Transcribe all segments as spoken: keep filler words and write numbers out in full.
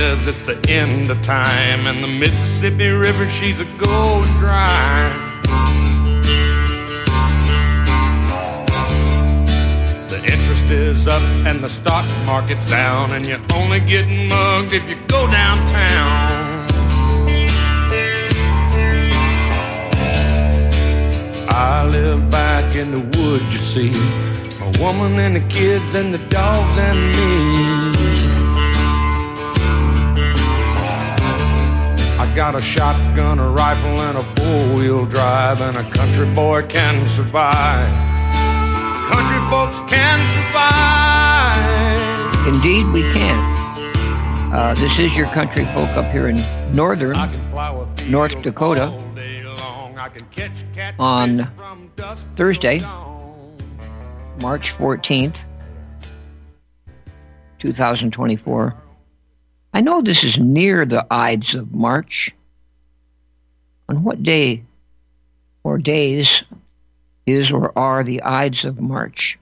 says it's the end of time, and the Mississippi River, she's a going dry. The interest is up and the stock market's down, and you're only getting mugged if you go downtown. I live back in the woods, you see, a woman and the kids and the dogs and me. I got a shotgun, a rifle, and a four-wheel drive, and a country boy can survive. Country folks can survive. Indeed, we can. Uh, this is your country folk up here in northern North Dakota on Thursday, March fourteenth, twenty twenty-four. I know this is near the Ides of March. On what day or days is or are the Ides of March?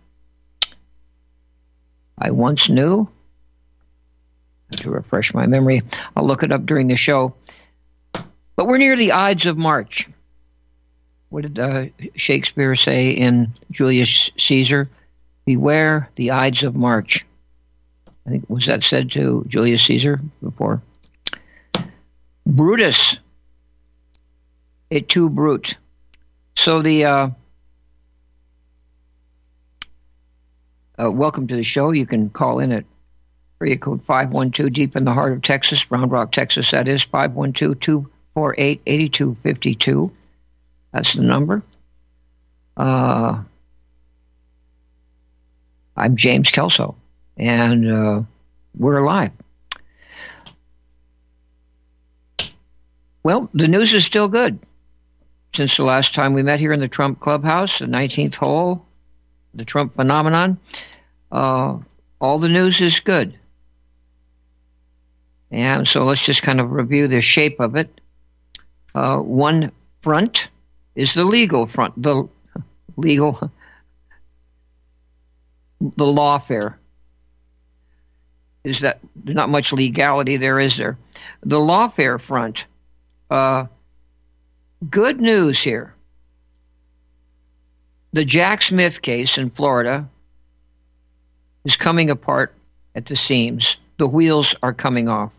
I once knew. To refresh my memory, I'll look it up during the show. But we're near the Ides of March. What did uh, Shakespeare say in Julius Caesar? Beware the Ides of March. I think, was that said to Julius Caesar before? Brutus. Et tu, Brute. So the... Uh, uh, welcome to the show. You can call in at area code five one two, deep in the heart of Texas, Round Rock, Texas, that is, five one two, two four eight, eight two five two. That's the number. Uh, I'm James Kelso, and uh, we're live. Well, the news is still good. Since the last time we met here in the Trump Clubhouse, the nineteenth hole, the Trump phenomenon, uh, all the news is good. And so let's just kind of review the shape of it. Uh, one front is the legal front, the legal, the lawfare. Is that there's not much legality there, is there? The lawfare front. Uh, good news here. The Jack Smith case in Florida is coming apart at the seams. The wheels are coming off.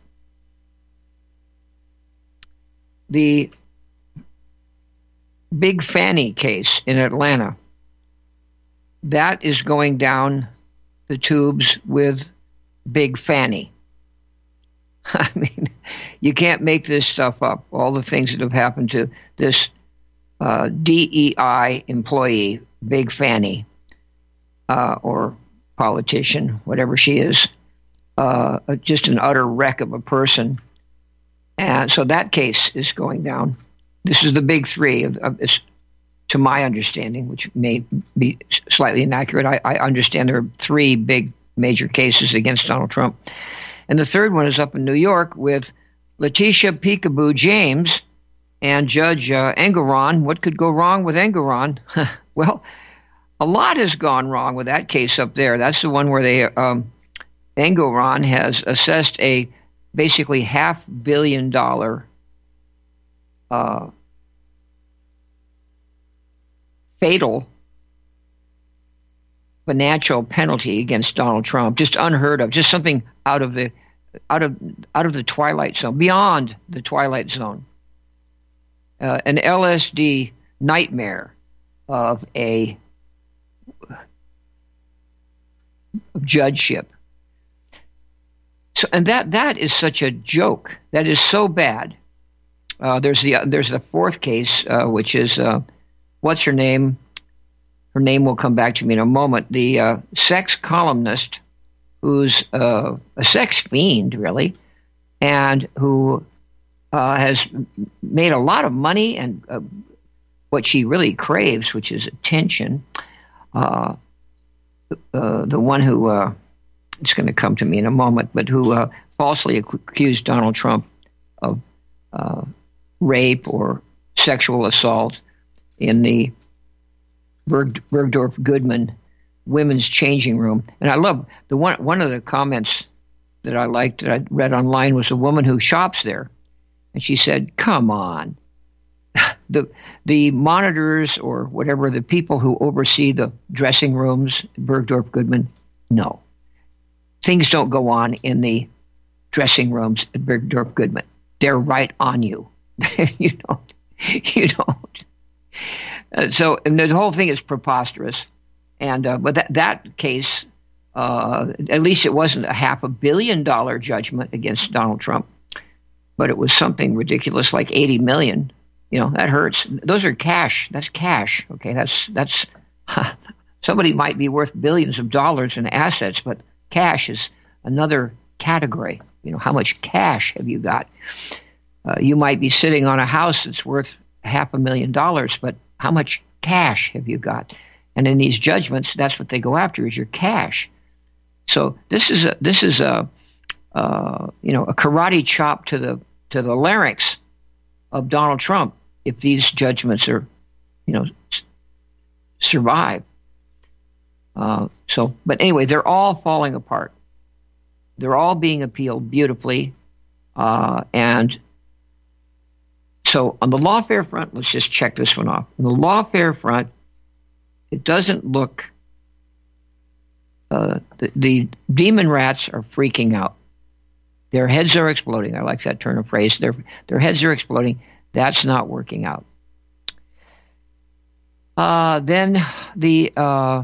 The Big Fanny case in Atlanta, that is going down the tubes with Big Fanny. I mean, you can't make this stuff up. All the things that have happened to this uh, D E I employee, Big Fanny, uh, or politician, whatever she is, uh, just an utter wreck of a person. And so that case is going down. This is the big three, of, of it's, to my understanding, which may be slightly inaccurate. I, I understand there are three big major cases against Donald Trump. And the third one is up in New York with Letitia Peekaboo James and Judge uh, Engoron. What could go wrong with Engoron? Well, a lot has gone wrong with that case up there. That's the one where they um, Engoron has assessed a basically half billion dollar uh, fatal financial penalty against Donald Trump, just unheard of, just something out of the out of out of the twilight zone, beyond the twilight zone, uh, an L S D nightmare of a of judgeship. So, and that that is such a joke. That is so bad. Uh, there's the uh, there's the fourth case, uh, which is uh, what's her name? Her name will come back to me in a moment. The uh, sex columnist, who's uh, a sex fiend, really, and who uh, has made a lot of money and uh, what she really craves, which is attention. Uh, uh, the one who uh, it's going to come to me in a moment, but who uh, falsely accused Donald Trump of uh, rape or sexual assault in the Berg, Bergdorf Goodman women's changing room. And I love the one one of the comments that I liked that I read online was a woman who shops there. And she said, come on. The the monitors or whatever, the people who oversee the dressing rooms, Bergdorf Goodman, no. Things don't go on in the dressing rooms at Bergdorf Goodman. They're right on you. you don't. You don't. Uh, so and the whole thing is preposterous. And uh, but that that case, uh, at least it wasn't a half a billion dollar judgment against Donald Trump, but it was something ridiculous like eighty million. You know, that hurts. Those are cash. That's cash. Okay, that's that's somebody might be worth billions of dollars in assets, but cash is another category. You know, how much cash have you got? Uh, you might be sitting on a house that's worth half a million dollars, but how much cash have you got? And in these judgments, that's what they go after, is your cash. So this is a this is a uh, you know a karate chop to the to the larynx of Donald Trump if these judgments are, you know, s- survive. Uh, so, but anyway, they're all falling apart. They're all being appealed beautifully, uh, and so on the lawfare front, let's just check this one off. On the lawfare front, it doesn't look. Uh, the, the demon rats are freaking out. Their heads are exploding. I like that turn of phrase. Their their heads are exploding. That's not working out. Uh, then the uh,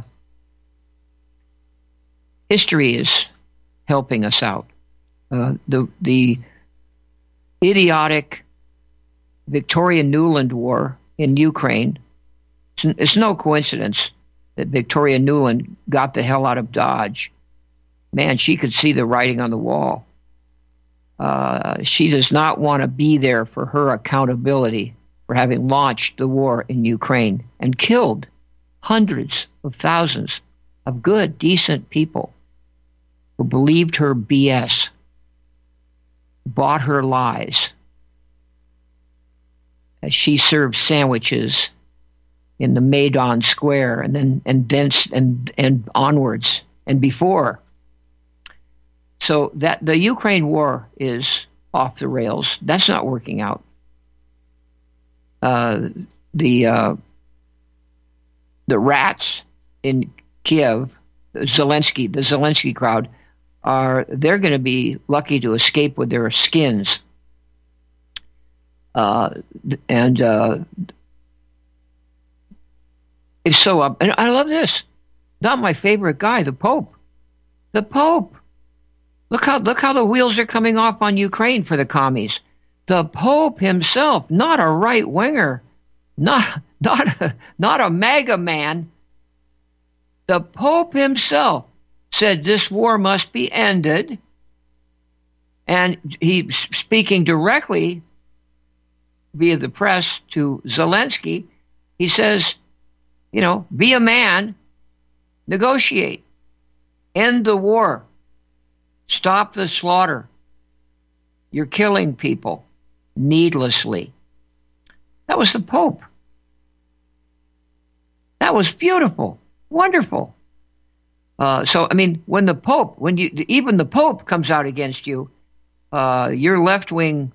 history is helping us out. Uh, the the idiotic Victoria Nuland War in Ukraine. It's, it's no coincidence that Victoria Nuland got the hell out of Dodge. Man, she could see the writing on the wall. Uh, she does not want to be there for her accountability for having launched the war in Ukraine and killed hundreds of thousands of good, decent people who believed her B S, bought her lies. As she served sandwiches in the Maidan Square and then and then and and onwards and before. So that the Ukraine war is off the rails. That's not working out. Uh, the uh, the rats in Kiev, Zelensky, the Zelensky crowd, are they're going to be lucky to escape with their skins. Uh, and uh, it's so up. And I love this. Not my favorite guy, the Pope. The Pope. Look how look how the wheels are coming off on Ukraine for the commies. The Pope himself, not a right winger, not not a, not a MAGA man. The Pope himself said this war must be ended, and he speaking directly via the press to Zelensky. He says, you know, be a man, negotiate, end the war. Stop the slaughter. You're killing people needlessly. That was the Pope. That was beautiful, wonderful. Uh, so, I mean, when the Pope, when you even the Pope comes out against you, uh, your left-wing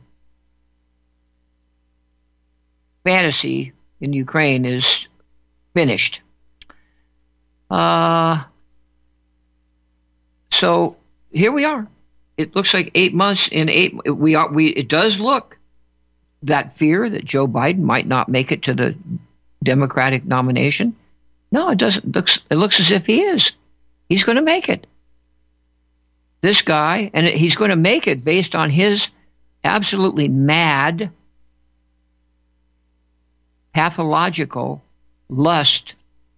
fantasy in Ukraine is finished. Uh, so. Here we are. It looks like eight months in eight. We are. We. It does look that fear that Joe Biden might not make it to the Democratic nomination. No, it doesn't. It looks. It looks as if he is. He's going to make it. This guy, and he's going to make it based on his absolutely mad, pathological lust.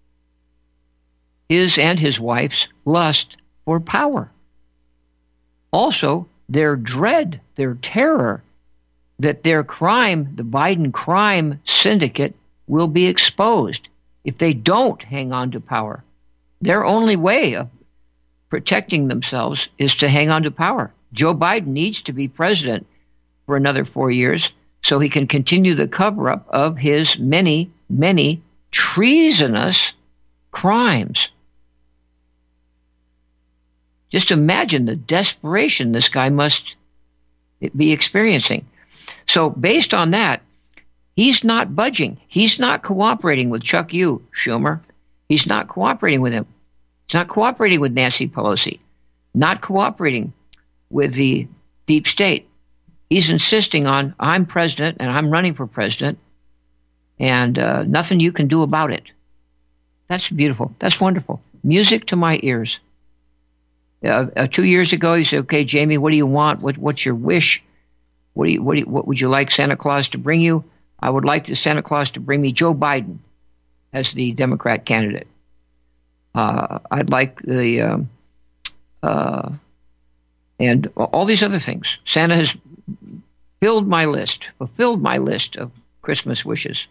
His and his wife's lust for power. Also, their dread, their terror that their crime, the Biden crime syndicate, will be exposed if they don't hang on to power. Their only way of protecting themselves is to hang on to power. Joe Biden needs to be president for another four years so he can continue the cover-up of his many, many treasonous crimes. Just imagine the desperation this guy must be experiencing. So based on that, he's not budging. He's not cooperating with Chuck Yu, Schumer. He's not cooperating with him. He's not cooperating with Nancy Pelosi. Not cooperating with the deep state. He's insisting on, I'm president and I'm running for president, and uh, nothing you can do about it. That's beautiful. That's wonderful. Music to my ears. Uh, uh, two years ago, you said, "Okay, Jamie, what do you want? What, what's your wish? What do you, what do you, what would you like Santa Claus to bring you?" I would like the Santa Claus to bring me Joe Biden as the Democrat candidate. Uh, I'd like the um, uh, and all these other things. Santa has filled my list, fulfilled my list of Christmas wishes.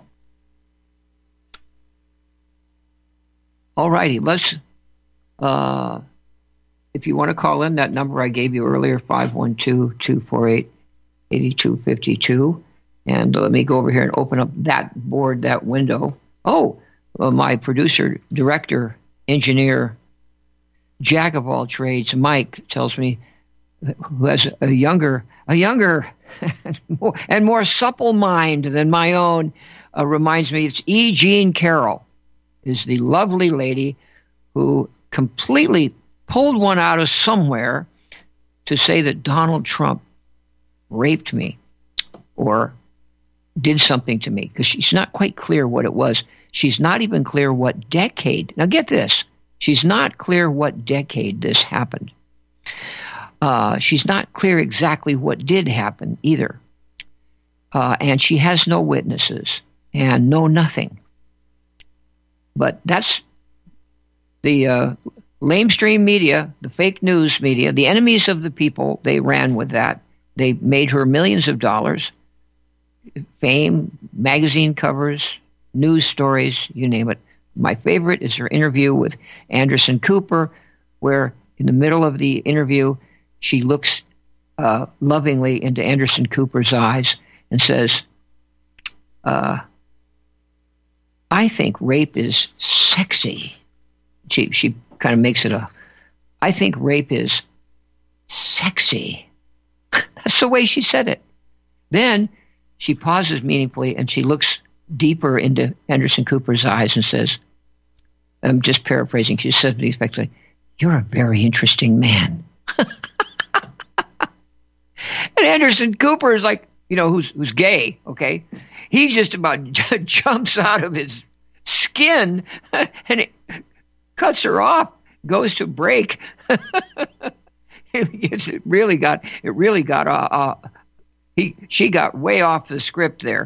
All righty, let's, uh, if you want to call in, that number I gave you earlier, five one two, two four eight, eight two five two. And let me go over here and open up that board, that window. Oh, well, my producer, director, engineer, jack of all trades, Mike, tells me, who has a younger, a younger and more supple mind than my own, uh, reminds me it's E. Jean Carroll, is the lovely lady who completely pulled one out of somewhere to say that Donald Trump raped me or did something to me, because she's not quite clear what it was. She's not even clear what decade. Now get this. She's not clear what decade this happened. Uh, she's not clear exactly what did happen either. Uh, and she has no witnesses and no nothing. But that's the uh, lamestream media, the fake news media, the enemies of the people. They ran with that. They made her millions of dollars, fame, magazine covers, news stories, you name it. My favorite is her interview with Anderson Cooper, where in the middle of the interview, she looks uh, lovingly into Anderson Cooper's eyes and says, uh, I think rape is sexy. She she kind of makes it a, I think rape is sexy. That's the way she said it. Then she pauses meaningfully and she looks deeper into Anderson Cooper's eyes and says, I'm just paraphrasing, she says effectively, you're a very interesting man. And Anderson Cooper is like, you know, who's who's gay, okay? He just about jumps out of his skin and it cuts her off, goes to break. it really got, it really got, uh, uh, he, she got way off the script there.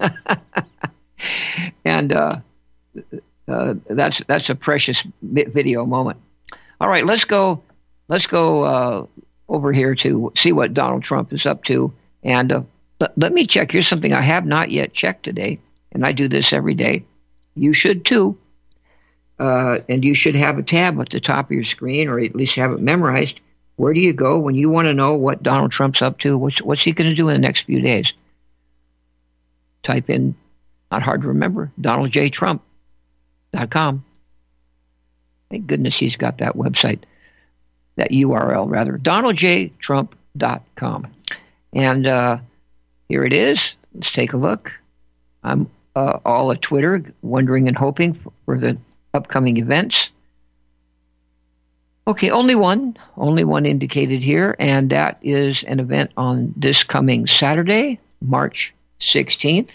And uh, uh, that's that's a precious video moment. All right, let's go. Let's go uh, over here to see what Donald Trump is up to. And uh, let, let me check. Here's something I have not yet checked today, and I do this every day. You should too. Uh, and you should have a tab at the top of your screen, or at least have it memorized. Where do you go when you want to know what Donald Trump's up to? What's what's he going to do in the next few days? Type in, not hard to remember, Donald J Trump dot com. Thank goodness he's got that website, that U R L rather, Donald J Trump dot com. And uh, here it is. Let's take a look. I'm uh, all at Twitter, wondering and hoping for, for the upcoming events. Okay, only one, only one indicated here, and that is an event on this coming Saturday, March sixteenth,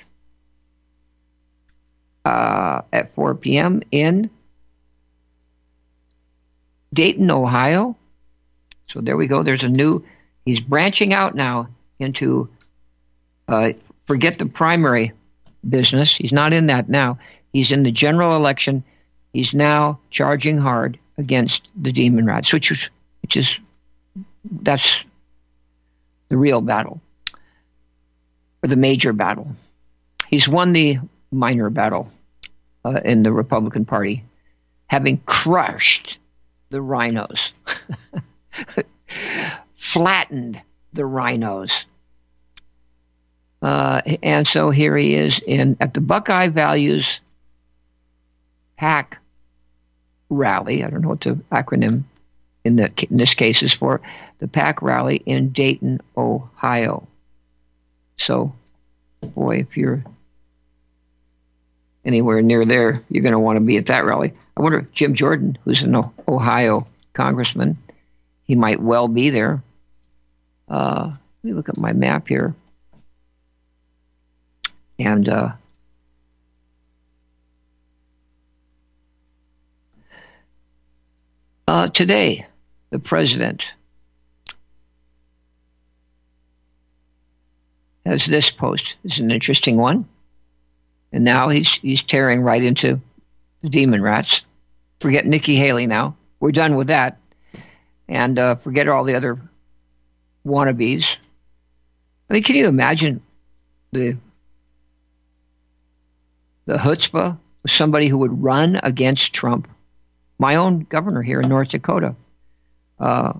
uh, at four p.m. in Dayton, Ohio. So there we go. There's a new, he's branching out now into, uh, forget the primary business. He's not in that now. He's in the general election. He's now charging hard against the demon rats, which is, which is, that's the real battle, or the major battle. He's won the minor battle uh, in the Republican Party, having crushed the rhinos, flattened the rhinos. Uh, and so here he is in at the Buckeye Values PAC rally. I don't know what the acronym in, the, in this case is for the PAC rally in Dayton, Ohio. So, boy, if you're anywhere near there, you're going to want to be at that rally. I wonder if Jim Jordan, who's an Ohio congressman, he might well be there. Uh, let me look at my map here. And uh, uh, today, the president has this post. It's an interesting one. And now he's he's tearing right into the demon rats. Forget Nikki Haley now. We're done with that. And uh, forget all the other wannabes. I mean, can you imagine the the chutzpah of somebody who would run against Trump? My own governor here in North Dakota uh,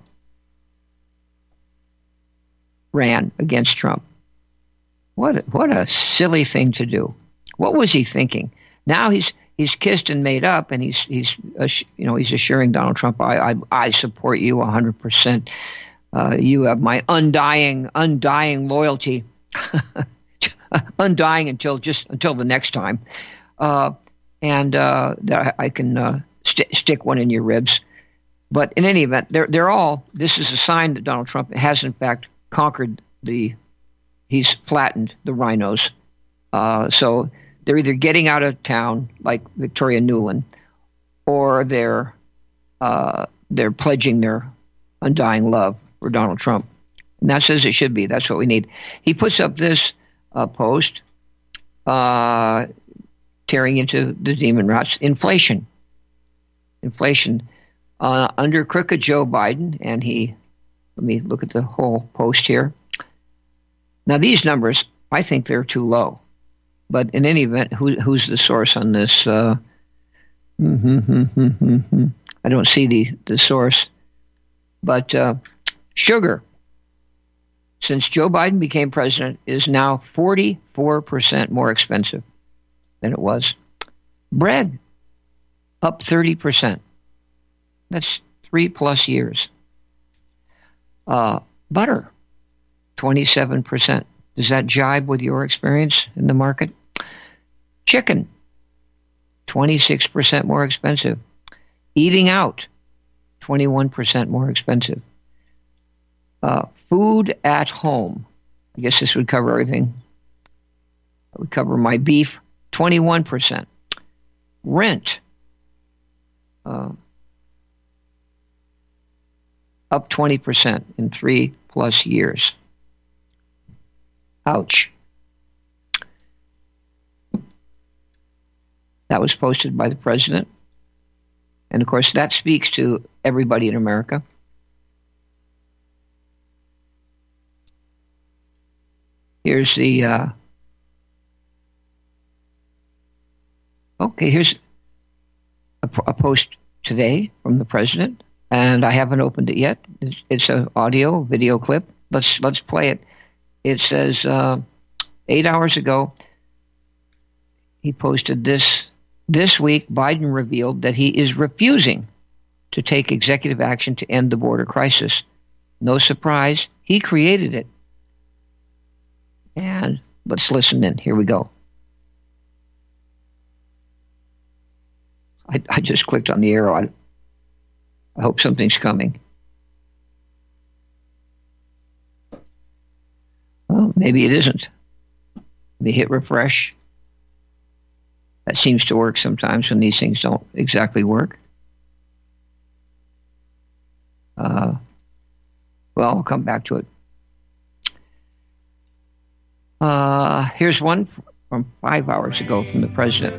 ran against Trump. What a, what a silly thing to do. What was he thinking? Now he's he's kissed and made up, and he's he's you know he's assuring Donald Trump, I I, I support you one hundred percent. Uh, you have my undying undying loyalty, undying until just until the next time, uh, and uh, that I, I can uh, st- stick one in your ribs. But in any event, they're they're all. This is a sign that Donald Trump has in fact conquered the. He's flattened the rhinos. Uh, so they're either getting out of town like Victoria Nuland, or they're uh, they're pledging their undying love for Donald Trump. And that's as it should be. That's what we need. He puts up this uh, post, uh, tearing into the demon rats. Inflation. Inflation. Uh, under crooked Joe Biden, and he, let me look at the whole post here. Now, these numbers, I think they're too low. But in any event, who, who's the source on this? Uh, I don't see the, the source. But uh, sugar, since Joe Biden became president, is now forty-four percent more expensive than it was. Bread, up thirty percent. That's three plus years. Uh, butter, twenty-seven percent. Does that jibe with your experience in the market? Chicken, twenty-six percent more expensive. Eating out, twenty-one percent more expensive. Uh, food at home, I guess this would cover everything. I would cover my beef, twenty-one percent. Rent, uh, up twenty percent in three plus years. Ouch. That was posted by the president. And of course, that speaks to everybody in America. Here's the, uh, okay, here's a, a post today from the president, and I haven't opened it yet. It's, it's an audio, video clip. Let's, let's play it. It says, uh, eight hours ago, he posted this. This week, Biden revealed that he is refusing to take executive action to end the border crisis. No surprise, he created it. And let's listen in. Here we go. I, I just clicked on the arrow. I, I hope something's coming. Well, maybe it isn't. Let me hit refresh. That seems to work sometimes when these things don't exactly work. Uh, well, I'll come back to it. Uh, here's one from five hours ago from the president.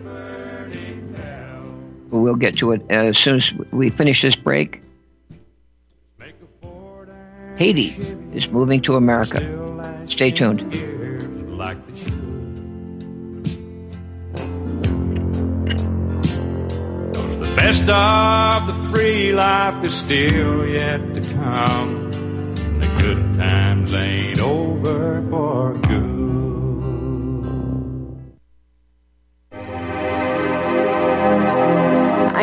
But we'll get to it as soon as we finish this break. Haiti is moving to America. Stay tuned. Best of the free life is still yet to come. The good times ain't over for good.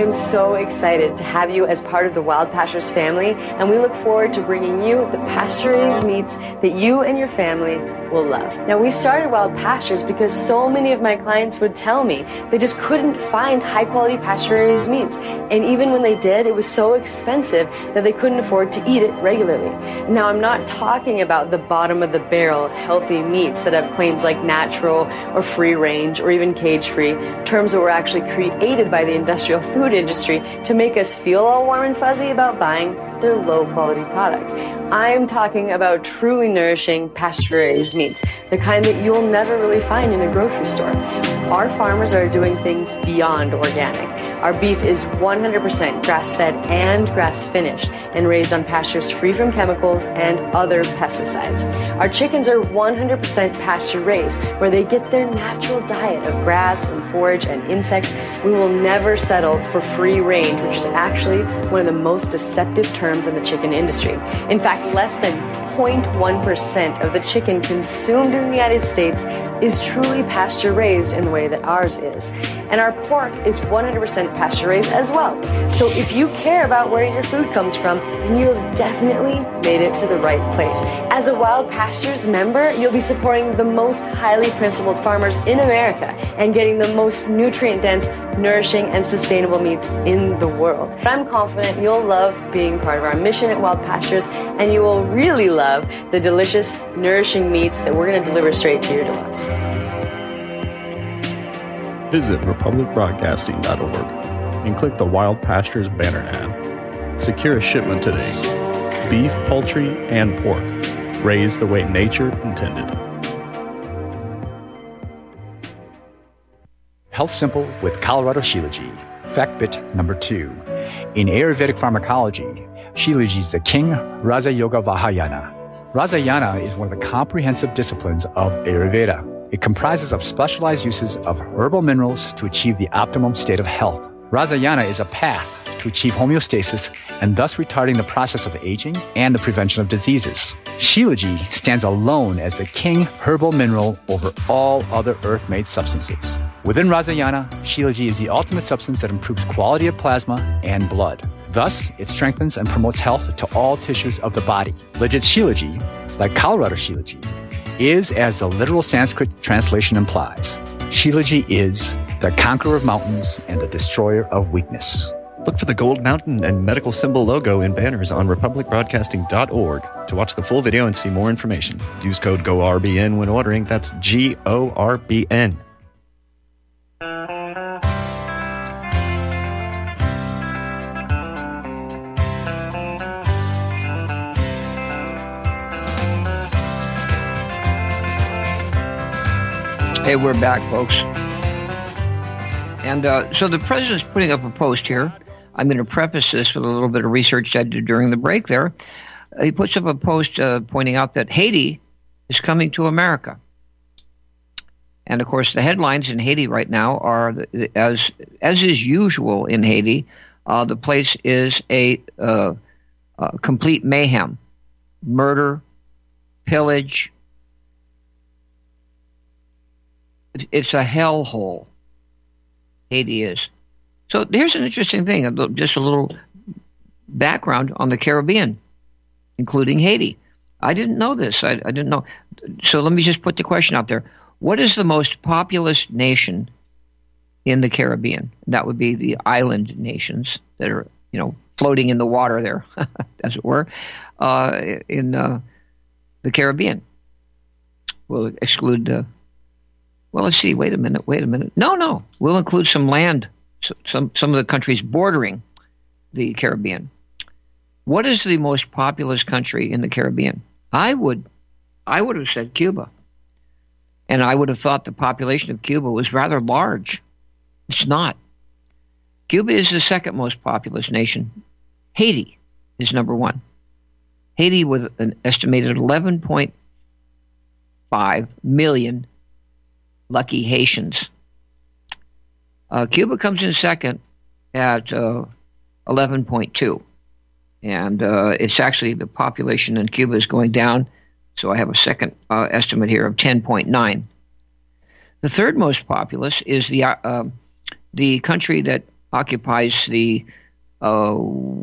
I'm so excited to have you as part of the Wild Pastures family, and we look forward to bringing you the pasture-raised meats that you and your family will love. Now, we started Wild Pastures because so many of my clients would tell me they just couldn't find high-quality pasture-raised meats, and even when they did, it was so expensive that they couldn't afford to eat it regularly. Now, I'm not talking about the bottom-of-the-barrel healthy meats that have claims like natural or free-range or even cage-free, terms that were actually created by the industrial food industry to make us feel all warm and fuzzy about buying their low-quality products. I'm talking about truly nourishing pasture-raised meats, the kind that you'll never really find in a grocery store. Our farmers are doing things beyond organic. Our beef is one hundred percent grass-fed and grass-finished and raised on pastures free from chemicals and other pesticides. Our chickens are one hundred percent pasture-raised, where they get their natural diet of grass and forage and insects. We will never settle for free range, which is actually one of the most deceptive terms in the chicken industry. In fact, less than zero point one percent of the chicken consumed in the United States is truly pasture-raised in the way that ours is. And our pork is one hundred percent pasture-raised as well. So if you care about where your food comes from, then you have definitely made it to the right place. As a Wild Pastures member, you'll be supporting the most highly principled farmers in America and getting the most nutrient-dense, nourishing, and sustainable meats in the world. I'm confident you'll love being part of our mission at Wild Pastures, and you will really love the delicious, nourishing meats that we're going to deliver straight to your door. Visit republic broadcasting dot org and click the Wild Pastures banner ad. Secure a shipment today. Beef, poultry, and pork, raised the way nature intended. Health Simple with Colorado Shilajit. Fact bit number two. In Ayurvedic pharmacology, Shilajit is the king Raja Yoga Vahayana. Rajayana is one of the comprehensive disciplines of Ayurveda. It comprises of specialized uses of herbal minerals to achieve the optimum state of health. Rajayana is a path to achieve homeostasis and thus retarding the process of aging and the prevention of diseases. Shilajit stands alone as the king herbal mineral over all other earth-made substances. Within Rajayana, Shilajit is the ultimate substance that improves quality of plasma and blood. Thus, it strengthens and promotes health to all tissues of the body. Legit Shilajit, like Colorado Shilajit, is as the literal Sanskrit translation implies. Shilajit is the conqueror of mountains and the destroyer of weakness. Look for the Gold Mountain and medical symbol logo in banners on republic broadcasting dot org to watch the full video and see more information. Use code G O R B N when ordering. That's G O R B N. Hey, we're back, folks. And uh, so the president's putting up a post here. I'm going to preface this with a little bit of research I did during the break there. Uh, he puts up a post uh, pointing out that Haiti is coming to America. And, of course, the headlines in Haiti right now are, as as is usual in Haiti, uh, the place is a uh, uh, complete mayhem, murder, pillage. It's a hellhole. Haiti is. So here's an interesting thing, just a little background on the Caribbean, including Haiti. I didn't know this. I, I didn't know. So let me just put the question out there. What is the most populous nation in the Caribbean? That would be the island nations that are, you know, floating in the water there, as it were, uh, in uh, the Caribbean. We'll exclude the... Well, let's see. Wait a minute. Wait a minute. No, no. We'll include some land, some some of the countries bordering the Caribbean. What is the most populous country in the Caribbean? I would, I would have said Cuba, and I would have thought the population of Cuba was rather large. It's not. Cuba is the second most populous nation. Haiti is number one. Haiti with an estimated eleven point five million lucky Haitians. Uh, Cuba comes in second at uh, eleven point two. And uh, it's actually the population in Cuba is going down. So I have a second uh, estimate here of ten point nine. The third most populous is the uh, uh, the country that occupies the uh,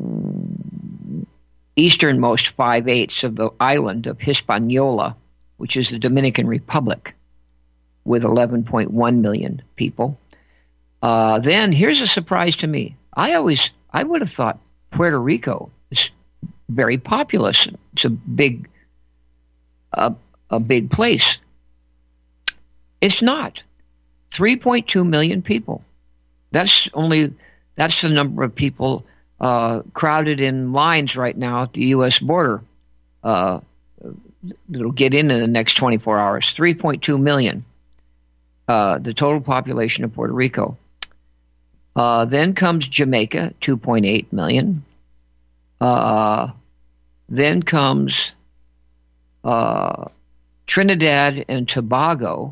easternmost five-eighths of the island of Hispaniola, which is the Dominican Republic, with eleven point one million people. Uh, then here's a surprise to me. I always, I would have thought Puerto Rico is very populous. It's a big, uh, a big place. It's not. three point two million people. That's only, that's the number of people uh, crowded in lines right now at the U S border. Uh, that'll get in in the next twenty-four hours. three point two million. Uh, the total population of Puerto Rico. Uh, then comes Jamaica, two point eight million. Uh, then comes uh, Trinidad and Tobago,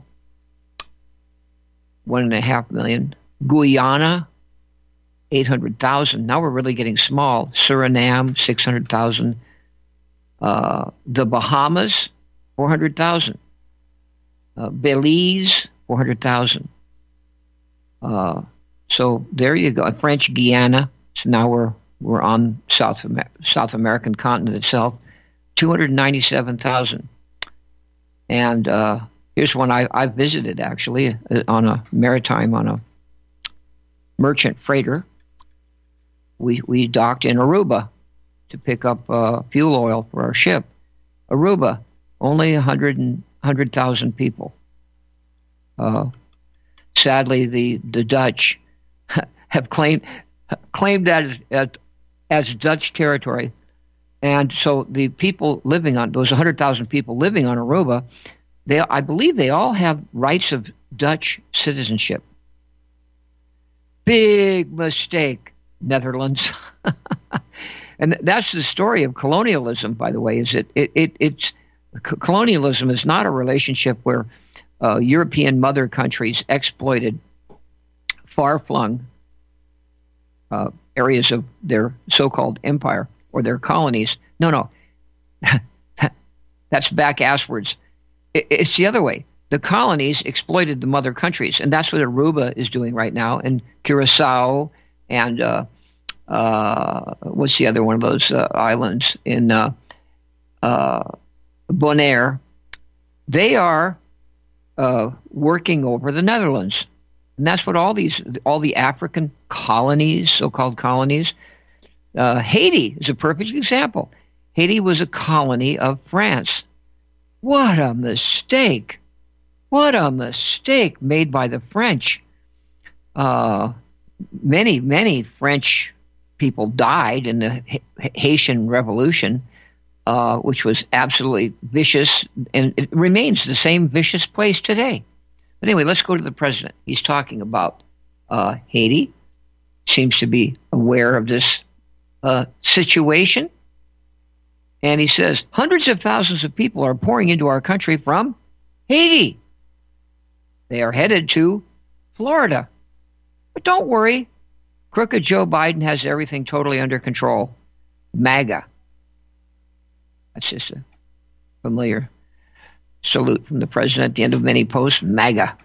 one and a half million. Guyana, eight hundred thousand. Now we're really getting small. Suriname, six hundred thousand. Uh, the Bahamas, four hundred thousand. Uh, Belize, four hundred thousand. Uh, so there you go. French Guiana. So now we're we're on South Amer- South American continent itself. two hundred ninety-seven thousand. And uh, here's one I, I visited, actually, uh, on a maritime, on a merchant freighter. We we docked in Aruba to pick up uh, fuel oil for our ship. Aruba, only one hundred one hundred thousand people. Uh, sadly, the, the Dutch have claimed claimed that as, as, as Dutch territory. And so the people living on, those one hundred thousand people living on Aruba, they, I believe they all have rights of Dutch citizenship. Big mistake, Netherlands. And that's the story of colonialism, by the way, is it, it, it it's colonialism is not a relationship where uh, European mother countries exploited far-flung uh, areas of their so-called empire or their colonies. No, no. That's back asswards. It, it's the other way. The colonies exploited the mother countries, and that's what Aruba is doing right now, and Curacao, and uh, uh, what's the other one of those uh, islands in uh, uh, Bonaire? They are uh, working over the Netherlands, and that's what all these, all the African colonies, so-called colonies. Uh, Haiti is a perfect example. Haiti was a colony of France. What a mistake! What a mistake made by the French. Uh, many, many French people died in the Haitian Revolution, uh, which was absolutely vicious, and it remains the same vicious place today. But anyway, let's go to the president. He's talking about uh, Haiti, seems to be aware of this uh, situation, and he says, hundreds of thousands of people are pouring into our country from Haiti. They are headed to Florida. But don't worry, crooked Joe Biden has everything totally under control. MAGA. That's just a familiar salute from the president at the end of many posts. MAGA.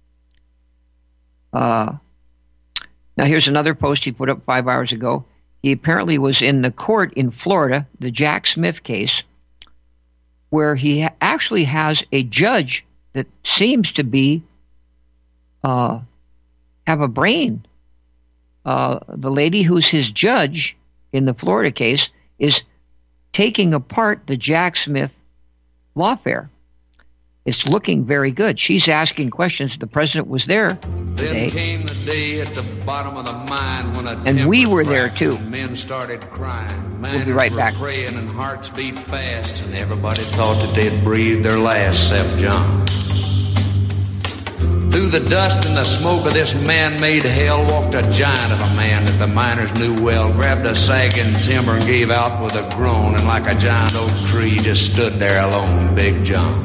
Uh, now here's another post he put up five hours ago. He apparently was in the court in Florida, the Jack Smith case, where he ha- actually has a judge that seems to be uh, have a brain. Uh, the lady who's his judge in the Florida case is taking apart the Jack Smith lawfare. It's looking very good. She's asking questions. The president was there today. Then came the day at the bottom of the mine when a and we were there too. And men started crying. We'll be right were back. Praying and hearts beat fast, and everybody thought that they'd breathed their last, except John. Through the dust and the smoke of this man-made hell walked a giant of a man that the miners knew well, grabbed a sagging timber and gave out with a groan, and like a giant oak tree just stood there alone, Big John.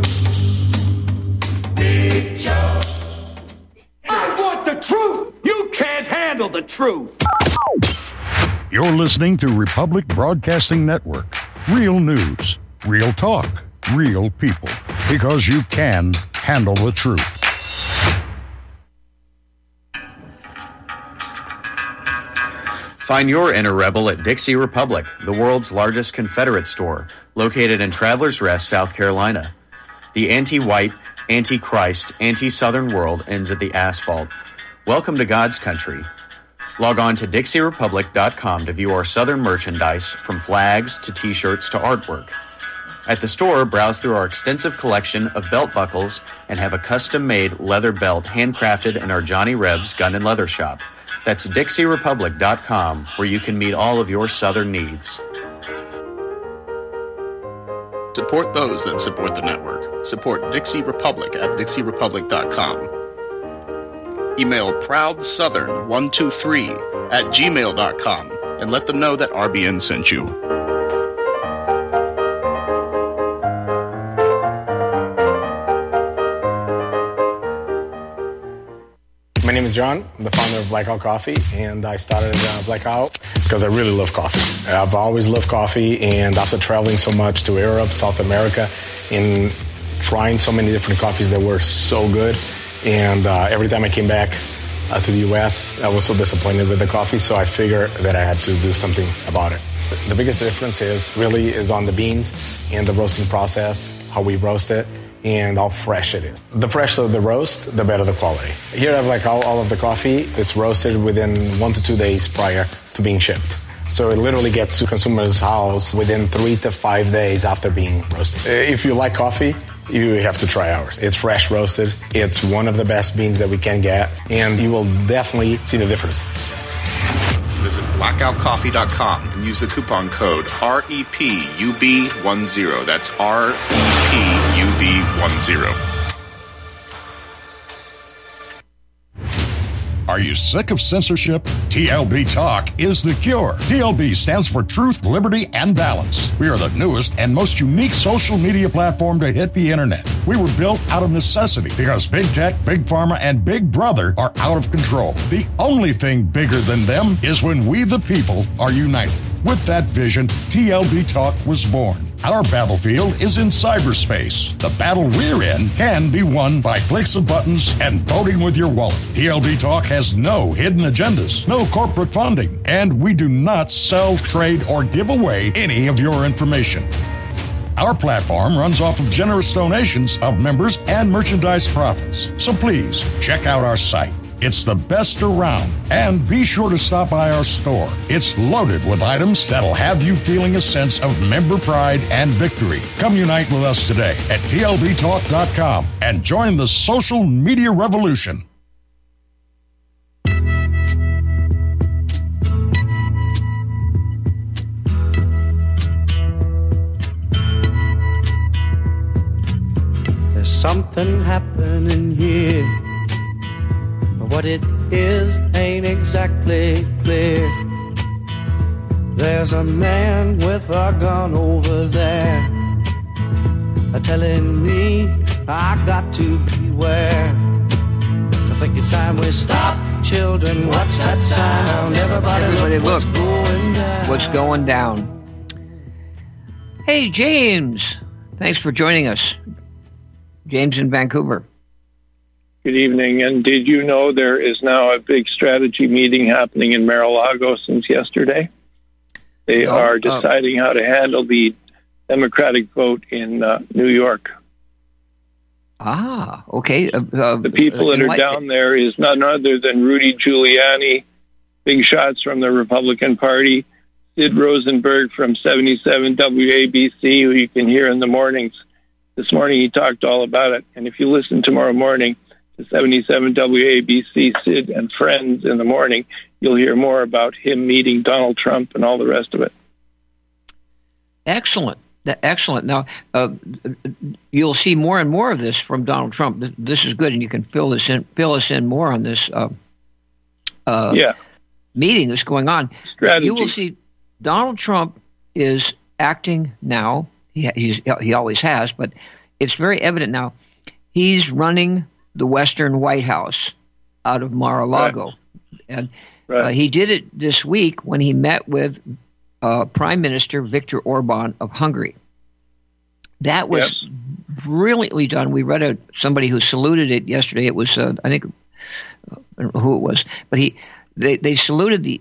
Big John. I want the truth! You can't handle the truth! You're listening to Republic Broadcasting Network. Real news, real talk, real people. Because you can handle the truth. Find your inner rebel at Dixie Republic, the world's largest Confederate store, located in Travelers Rest, South Carolina. The anti-white, anti-Christ, anti-Southern world ends at the asphalt. Welcome to God's country. Log on to Dixie Republic dot com to view our Southern merchandise, from flags to t-shirts to artwork. At the store, browse through our extensive collection of belt buckles and have a custom-made leather belt handcrafted in our Johnny Rebs Gun and Leather Shop. That's Dixie Republic dot com, where you can meet all of your Southern needs. Support those that support the network. Support Dixie Republic at Dixie Republic dot com. Email proud southern one two three at gmail dot com and let them know that R B N sent you. My name is John. I'm the founder of Blackout Coffee, and I started uh, Blackout because I really love coffee. I've always loved coffee, and after traveling so much to Europe, South America, and trying so many different coffees that were so good, and uh, every time I came back uh, to the U S, I was so disappointed with the coffee, so I figured that I had to do something about it. The biggest difference is really is on the beans and the roasting process, how we roast it, and how fresh it is. The fresher the roast, the better the quality. Here I have like all, all of the coffee. It's roasted within one to two days prior to being shipped. So it literally gets to consumers' house within three to five days after being roasted. If you like coffee, you have to try ours. It's fresh roasted. It's one of the best beans that we can get, and you will definitely see the difference. Visit blackout coffee dot com and use the coupon code R E P U B ten. That's R E P U B ten. Are you sick of censorship? T L B Talk is the cure. T L B stands for Truth, Liberty, and Balance. We are the newest and most unique social media platform to hit the internet. We were built out of necessity because Big Tech, Big Pharma, and Big Brother are out of control. The only thing bigger than them is when we, the people, are united. With that vision, T L B Talk was born. Our battlefield is in cyberspace. The battle we're in can be won by clicks of buttons and voting with your wallet. T L B Talk has no hidden agendas, no corporate funding, and we do not sell, trade, or give away any of your information. Our platform runs off of generous donations of members and merchandise profits. So please, check out our site. It's the best around. And be sure to stop by our store. It's loaded with items that'll have you feeling a sense of member pride and victory. Come unite with us today at T L B talk dot com and join the social media revolution. There's something happening here. What it is ain't exactly clear. There's a man with a gun over there, telling me I got to beware. I think it's time we stop, children. What's that sound? Everybody, Everybody look, look. What's going down? What's going down? Hey, James. Thanks for joining us. James in Vancouver. Good evening. And did you know there is now a big strategy meeting happening in Mar-a-Lago since yesterday? They No, are uh, deciding how to handle the Democratic vote in uh, New York. Ah, okay. Uh, uh, The people that are enlight- down there is none other than Rudy Giuliani, big shots from the Republican Party, Sid Rosenberg from seventy-seven W A B C, who you can hear in the mornings. This morning he talked all about it. And if you listen tomorrow morning to seventy-seven W A B C, Sid and Friends in the morning, you'll hear more about him meeting Donald Trump and all the rest of it. Excellent. Excellent. Now, uh, you'll see more and more of this from Donald Trump. This is good, and you can fill this in, fill us in more on this uh, uh, yeah. meeting that's going on. Strategy. You will see Donald Trump is acting now. He, he's, he always has, but it's very evident now. He's running the Western White House out of Mar-a-Lago. Right. And right. uh, he did it this week when he met with uh, Prime Minister Viktor Orban of Hungary. That was Yes. brilliantly done. We read a, somebody who saluted it yesterday. It was, uh, I think, uh, I don't know who it was, but he they, they saluted the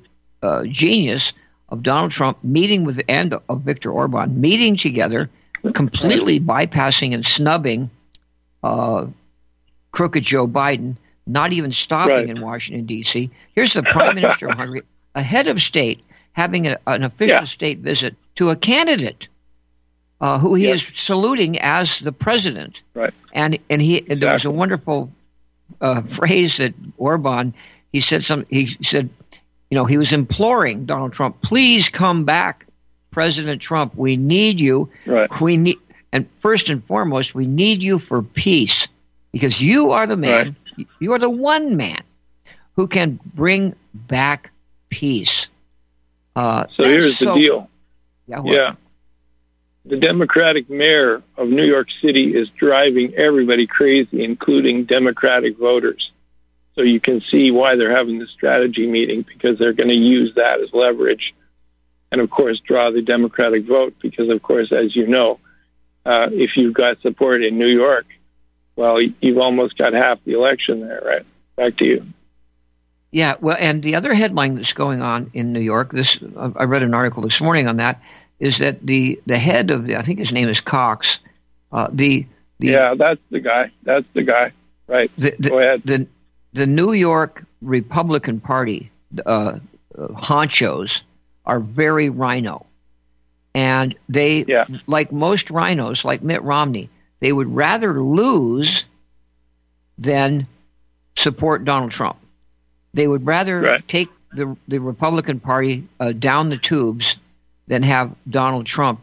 uh, genius of Donald Trump meeting with and of Viktor Orban meeting together, completely bypassing and snubbing uh, crooked Joe Biden, not even stopping right. in Washington, D C. Here's the Prime Minister of Hungary, a head of state, having a, an official yeah. state visit to a candidate uh, who he yes. is saluting as the president. Right. And and he exactly. there was a wonderful uh, phrase that Orban, he said some he said, you know, he was imploring Donald Trump, please come back, President Trump. We need you. Right. We need, and first and foremost, we need you for peace, because you are the man, right. you are the one man who can bring back peace. Uh, so here's so, the deal. Yeah, well, yeah. The Democratic mayor of New York City is driving everybody crazy, including Democratic voters. So you can see why they're having the strategy meeting, because they're going to use that as leverage. And, of course, draw the Democratic vote because, of course, as you know, uh, if you've got support in New York, well, you've almost got half the election there, right? Back to you. Yeah, well, and the other headline that's going on in New York, this I read an article this morning on that, is that the, the head of, the, I think his name is Cox, uh, the, the yeah, that's the guy. That's the guy. Right. The, the, Go ahead. The, the New York Republican Party uh, uh, honchos are very rhino. And they, yeah. like most rhinos, like Mitt Romney, they would rather lose than support Donald Trump. They would rather right. take the, the Republican Party uh, down the tubes than have Donald Trump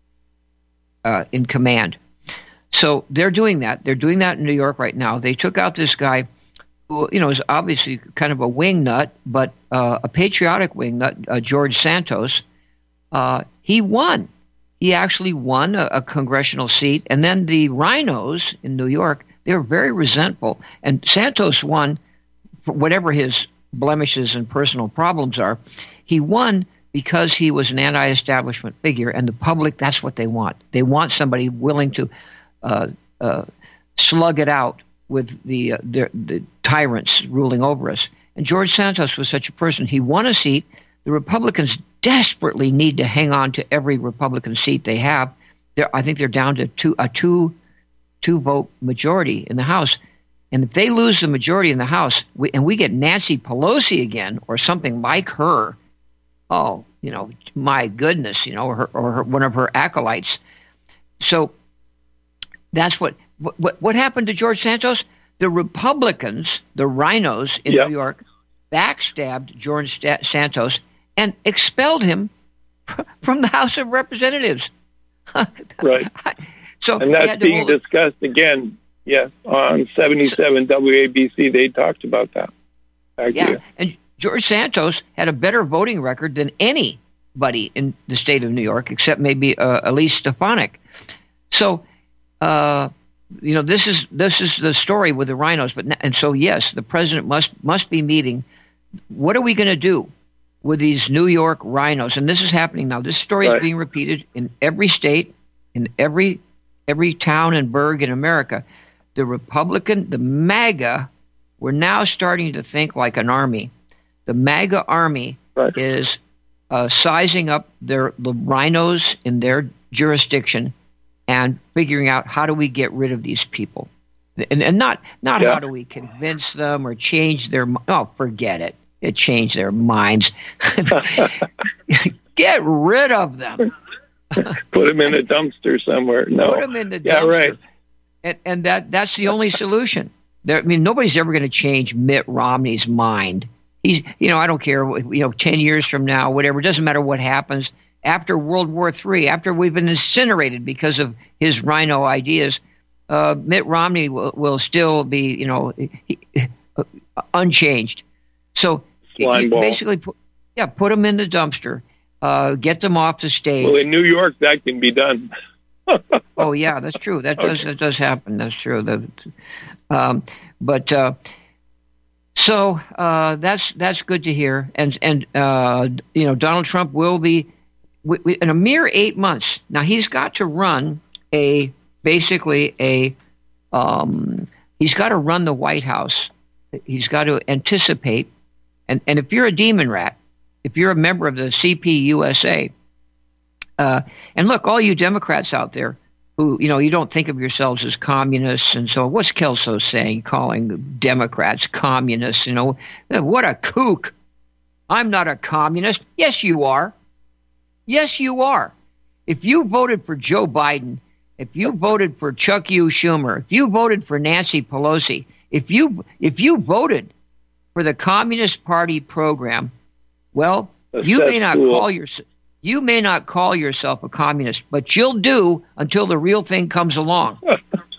uh, in command. So they're doing that. They're doing that in New York right now. They took out this guy who, you know, is obviously kind of a wingnut, but uh, a patriotic wingnut, uh, George Santos. Uh, he won. He actually won a, a congressional seat. And then the rhinos in New York, they were very resentful. And Santos won, for whatever his blemishes and personal problems are. He won because he was an anti-establishment figure, and the public, that's what they want. They want somebody willing to uh, uh, slug it out with the, uh, the, the tyrants ruling over us. And George Santos was such a person. He won a seat. The Republicans desperately need to hang on to every Republican seat they have. They're, I think they're down to two, a two, two vote majority in the House. And if they lose the majority in the House, we, and we get Nancy Pelosi again or something like her, oh, you know, my goodness, you know, or, her, or her, one of her acolytes. So that's what, what what happened to George Santos. The Republicans, the rhinos in yep. New York, backstabbed George St- Santos and expelled him from the House of Representatives. Right. So and that's being discussed again. Yes, on seventy-seven W A B C, they talked about that. Back yeah, here. And George Santos had a better voting record than anybody in the state of New York, except maybe uh, Elise Stefanik. So, uh, you know, this is this is the story with the rhinos. But and so, yes, the president must must be meeting. What are we going to do with these New York rhinos? And this is happening now. This story right. is being repeated in every state, in every every town and burg in America. The Republican, the MAGA, we're now starting to think like an army. The MAGA army right. is uh, sizing up their the rhinos in their jurisdiction and figuring out how do we get rid of these people, and, and not not yeah. how do we convince them or change their oh forget it it changed their minds. Get rid of them. Put them in a dumpster somewhere. No, put them in the yeah, dumpster. Right. And, and that that's the only solution. There, I mean, nobody's ever going to change Mitt Romney's mind. He's, you know, I don't care, you know, ten years from now, whatever. It doesn't matter what happens after World War Three, after we've been incinerated because of his rhino ideas. Uh, Mitt Romney will, will still be, you know, he, uh, unchanged. So Flying ball. basically, put, yeah, put them in the dumpster, uh, get them off the stage. Well, in New York, that can be done. Oh yeah, that's true. That okay. does that does happen. That's true. The, um, but uh, so uh, that's that's good to hear. And and uh, you know, Donald Trump will be w- w- in a mere eight months. Now he's got to run a basically a um, he's got to run the White House. He's got to anticipate. And and if you're a demon rat, if you're a member of the C P U S A, uh, and look, all you Democrats out there who, you know, you don't think of yourselves as communists, and so what's Kelso saying, calling Democrats communists? You know, what a kook. I'm not a communist. Yes, you are. Yes, you are. If you voted for Joe Biden, if you voted for Chuck U. Schumer, if you voted for Nancy Pelosi, if you if you voted for the Communist Party program, well, That's you may not cool. call yourself you may not call yourself a communist, but you'll do until the real thing comes along. God,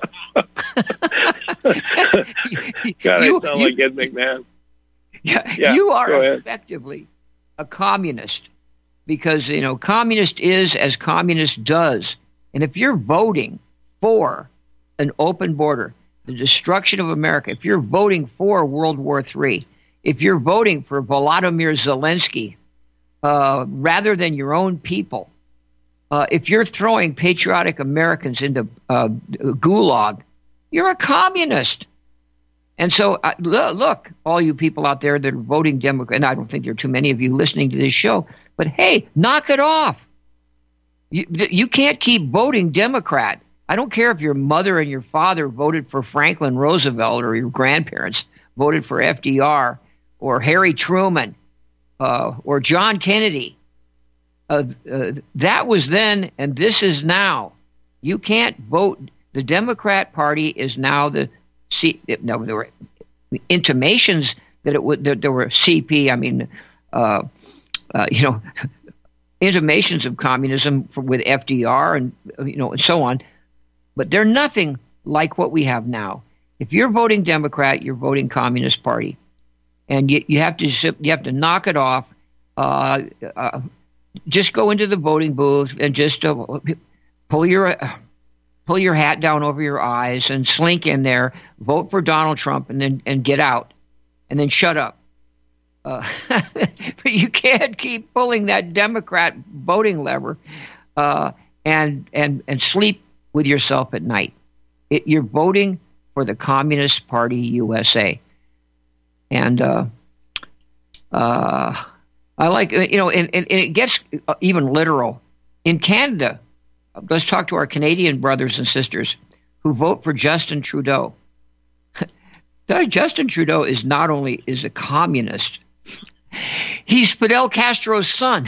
you, I sound you, like Ed McMahon. Yeah, yeah, you are effectively a communist because, you know, communist is as communist does. And if you're voting for an open border, the destruction of America, if you're voting for World War Three, if you're voting for Volodymyr Zelensky uh, rather than your own people, uh, if you're throwing patriotic Americans into uh, gulag, you're a communist. And so, uh, look, all you people out there that are voting Democrat, and I don't think there are too many of you listening to this show, but hey, knock it off. You, you can't keep voting Democrat. I don't care if your mother and your father voted for Franklin Roosevelt or your grandparents voted for F D R or Harry Truman uh, or John Kennedy. Uh, uh, that was then, and this is now. You can't vote. The Democrat Party is now the C. No, there were intimations that it would that there were C P. I mean, uh, uh, you know. intimations of communism for, with F D R and, you know, and so on, but they're nothing like what we have now. If you're voting Democrat, you're voting Communist Party, and you, you have to you have to knock it off. Uh, uh, just go into the voting booth and just uh, pull your uh, pull your hat down over your eyes and slink in there, vote for Donald Trump, and then and get out, and then shut up. Uh, but you can't keep pulling that Democrat voting lever uh, and and and sleep with yourself at night. It, you're voting for the Communist Party U S A, and uh, uh, I like you know, and, and, and it gets even literal in Canada. Let's talk to our Canadian brothers and sisters who vote for Justin Trudeau. Justin Trudeau is not only is a communist. He's Fidel Castro's son.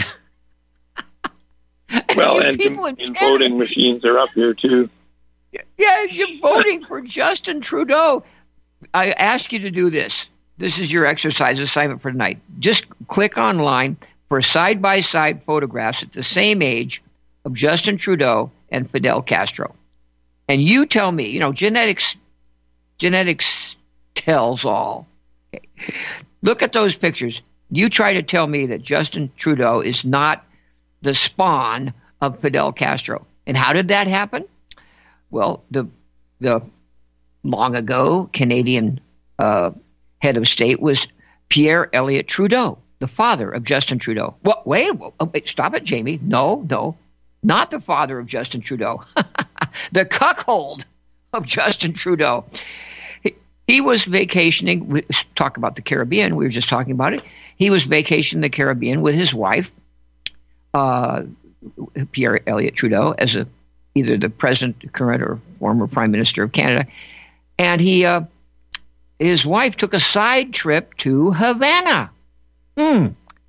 Well, and, and, and voting machines are up here, too. Yeah, you're voting for Justin Trudeau. I ask you to do this. This is your exercise assignment for tonight. Just click online for side-by-side photographs at the same age of Justin Trudeau and Fidel Castro. And you tell me, you know, genetics, genetics tells all. Okay. Look at those pictures. You try to tell me that Justin Trudeau is not the spawn of Fidel Castro. And how did that happen? Well, the the long ago Canadian uh, head of state was Pierre Elliott Trudeau, the father of Justin Trudeau. Well, wait, wait, stop it, Jamie. No, no, not the father of Justin Trudeau. The cuckold of Justin Trudeau. He was vacationing, we talk about the Caribbean, we were just talking about it. He was vacationing the Caribbean with his wife, uh, Pierre Elliott Trudeau, as a either the present, current, or former Prime Minister of Canada. And he, uh, his wife took a side trip to Havana. Hmm.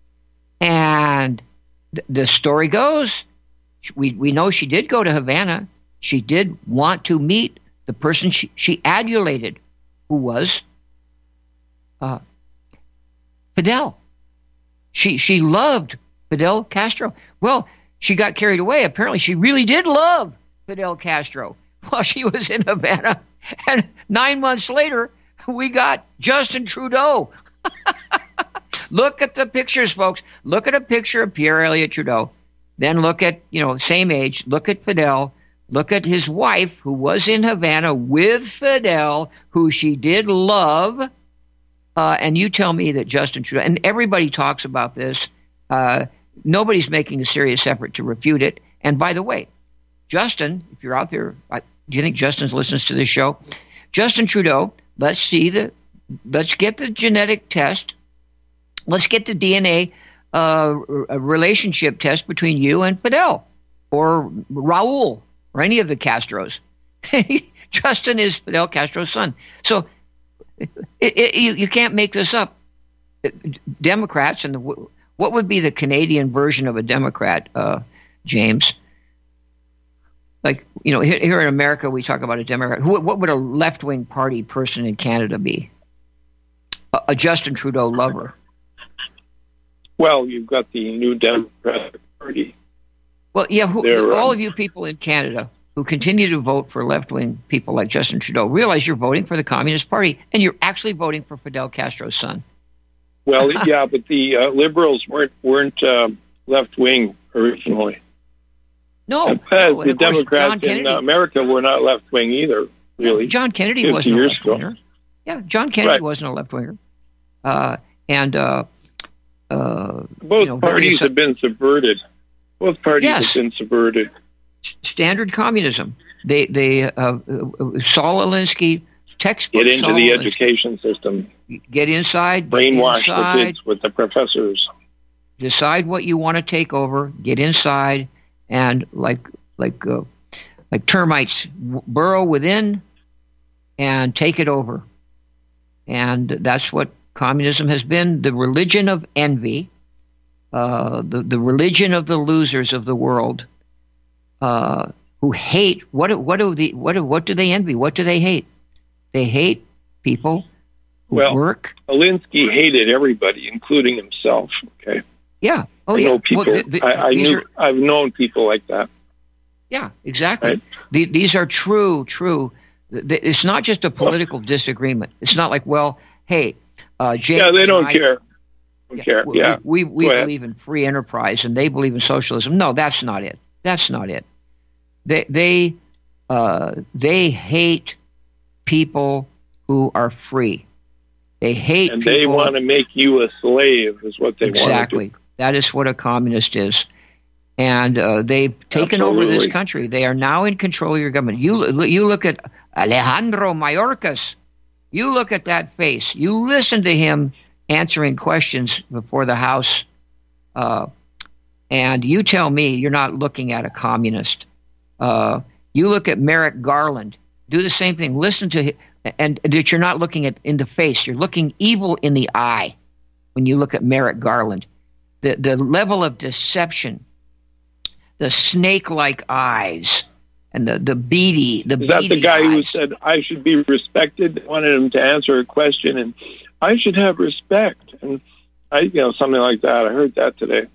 And th- the story goes, we, we know she did go to Havana. She did want to meet the person she, she adulated, who was uh, Fidel. She she loved Fidel Castro. Well, she got carried away. Apparently, she really did love Fidel Castro while she was in Havana. And nine months later, we got Justin Trudeau. Look at the pictures, folks. Look at a picture of Pierre Elliott Trudeau. Then look at, you know, same age. Look at Fidel. Look at his wife, who was in Havana with Fidel, who she did love. Uh, and you tell me that Justin Trudeau, and everybody talks about this. Uh, nobody's making a serious effort to refute it. And by the way, Justin, if you're out there, I, do you think Justin listens to this show? Justin Trudeau, let's see the, let's get the genetic test. Let's get the D N A uh, a relationship test between you and Fidel or Raul or any of the Castros. Justin is Fidel Castro's son. So it, it, you, you can't make this up. Democrats, and the, what would be the Canadian version of a Democrat, uh, James? Like, you know, here, here in America, we talk about a Democrat. Who, what would a left-wing party person in Canada be? A, a Justin Trudeau lover. Well, you've got the New Democratic Party. Well, yeah, who, They're, all um, of you people in Canada who continue to vote for left-wing people like Justin Trudeau realize you're voting for the Communist Party, and you're actually voting for Fidel Castro's son. Well, yeah, but the uh, Liberals weren't weren't uh, left-wing originally. No, uh, no the Democrats in uh, America were not left-wing either, really. Yeah, John Kennedy wasn't a left-winger. Ago. Yeah, John Kennedy right. wasn't a left-winger. Uh, and uh, uh, both you know, parties have been subverted. Both parties yes. have been subverted. Standard communism. They they uh, uh, Saul Alinsky textbook. Get into Saul the Alinsky. education system. Get inside. Brainwash get inside, the kids with the professors. Decide what you want to take over. Get inside, and like like uh, like termites, burrow within, and take it over. And that's what communism has been: the religion of envy, uh, the the religion of the losers of the world. Uh, who hate what? What do the what? What do they envy? What do they hate? They hate people who well, work. Alinsky hated everybody, including himself. Okay. Yeah. Oh I yeah. know people. Well, the, the, I, I knew. are, I've known people like that. Yeah. Exactly. Right? The, these are true. True. The, it's not just a political well, disagreement. It's not like, well, hey, uh, Jay. Yeah, they don't I, care. Don't yeah, care. We, yeah. We we, we believe in free enterprise, and they believe in socialism. No, that's not it. That's not it. They they uh, they hate people who are free. They hate and people. they want to make you a slave, is what they exactly. want to do. That is what a communist is. And uh, they've taken Absolutely. over this country. They are now in control of your government. You you look at Alejandro Mayorkas. You look at that face. You listen to him answering questions before the House, uh, and you tell me you're not looking at a communist. Uh, you look at Merrick Garland. Do the same thing. Listen to him, and that you're not looking at in the face. You're looking evil in the eye when you look at Merrick Garland. The the level of deception, the snake-like eyes, and the the beady the Is that beady the guy eyes. who said I should be respected? They wanted him to answer a question, and I should have respect, and I, you know, something like that. I heard that today.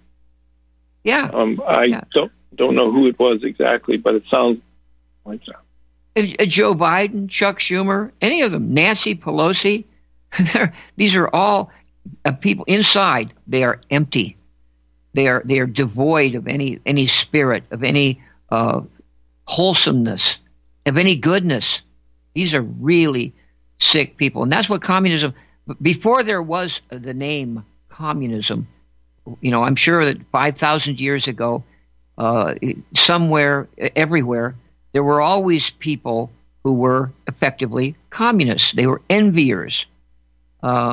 Yeah. Um, I yeah. don't don't know who it was exactly, but it sounds like that. Uh, Joe Biden, Chuck Schumer, any of them, Nancy Pelosi. These are all uh, people inside. They are empty. They are they are devoid of any any spirit, of any uh, wholesomeness, of any goodness. These are really sick people, and that's what communism. Before there was the name communism, you know, I'm sure that five thousand years ago, uh, somewhere, everywhere, there were always people who were effectively communists. They were enviers uh,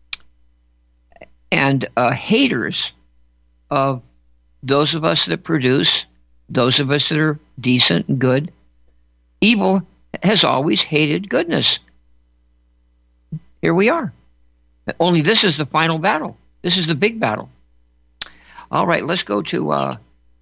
and uh, haters of those of us that produce, those of us that are decent and good. Evil has always hated goodness. Here we are. Only this is the final battle. This is the big battle. All right, let's go to uh,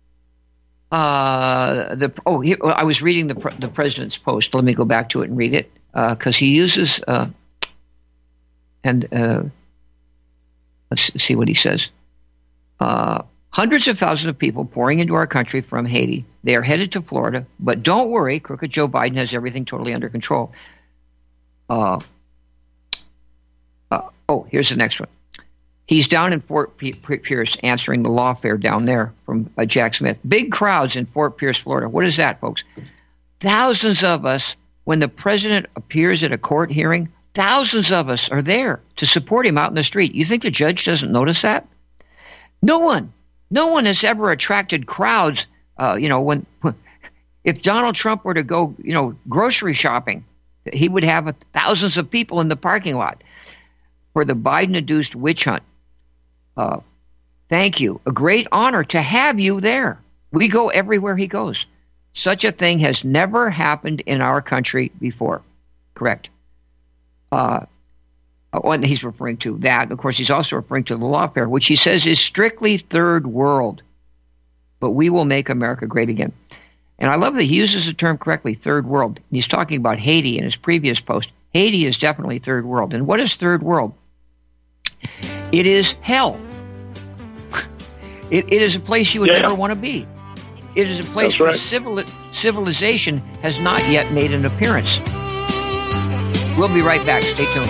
uh, the. Oh, here, I was reading the the president's post. Let me go back to it and read it because uh, he uses uh, and uh, let's see what he says. Uh, hundreds of thousands of people pouring into our country from Haiti. They are headed to Florida, but don't worry, crooked Joe Biden has everything totally under control. Uh, uh, oh, here's the next one. He's down in Fort P- Pierce answering the lawfare down there from uh, Jack Smith. Big crowds in Fort Pierce, Florida. What is that, folks? Thousands of us, when the president appears at a court hearing, thousands of us are there to support him out in the street. You think the judge doesn't notice that? No one. No one has ever attracted crowds. Uh, you know, when, when if Donald Trump were to go, you know, grocery shopping, he would have a, thousands of people in the parking lot. For the Biden-induced witch hunt, uh, Thank you. A great honor to have you there. We go everywhere he goes. Such a thing has never happened in our country before. Correct. Uh, oh, and he's referring to that. Of course, he's also referring to the lawfare, which he says is strictly third world. But we will make America great again. And I love that he uses the term correctly, third world. He's talking about Haiti in his previous post. Haiti is definitely third world. And what is third world? It is hell. It, it is a place you would yeah. never want to be. It is a place That's where right. civil, civilization has not yet made an appearance. We'll be right back. Stay tuned.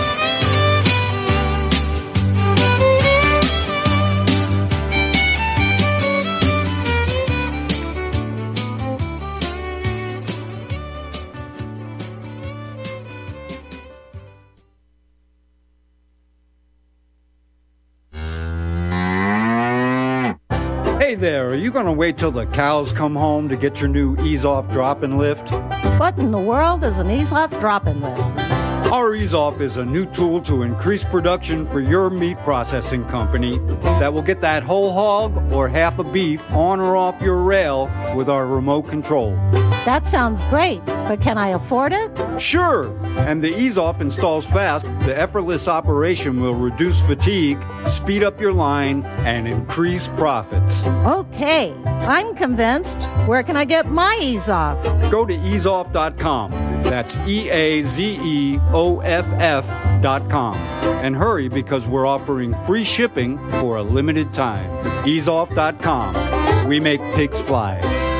Hey there, are you going to wait till the cows come home to get your new ease-off drop-and lift? What in the world is an ease-off drop-and lift? Our ease-off is a new tool to increase production for your meat processing company that will get that whole hog or half a beef on or off your rail with our remote control. That sounds great, but can I afford it? Sure, and the ease-off installs fast. The effortless operation will reduce fatigue, speed up your line, and increase profits. Okay, I'm convinced. Where can I get my ease-off? Go to ease off dot com. That's E A Z E O F F dot com. And hurry, because we're offering free shipping for a limited time. ease off dot com. We make pigs fly.